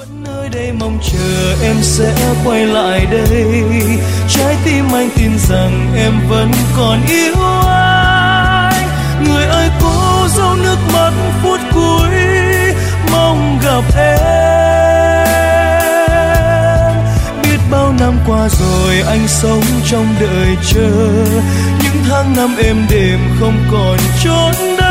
nơi đây mong chờ em sẽ quay lại đây, trái tim anh tin rằng em vẫn còn yêu anh. Người ơi cố dấu nước mắt phút cuối mong gặp em. Biết bao năm qua rồi anh sống trong đợi chờ, những tháng năm êm đềm không còn chốn đâu.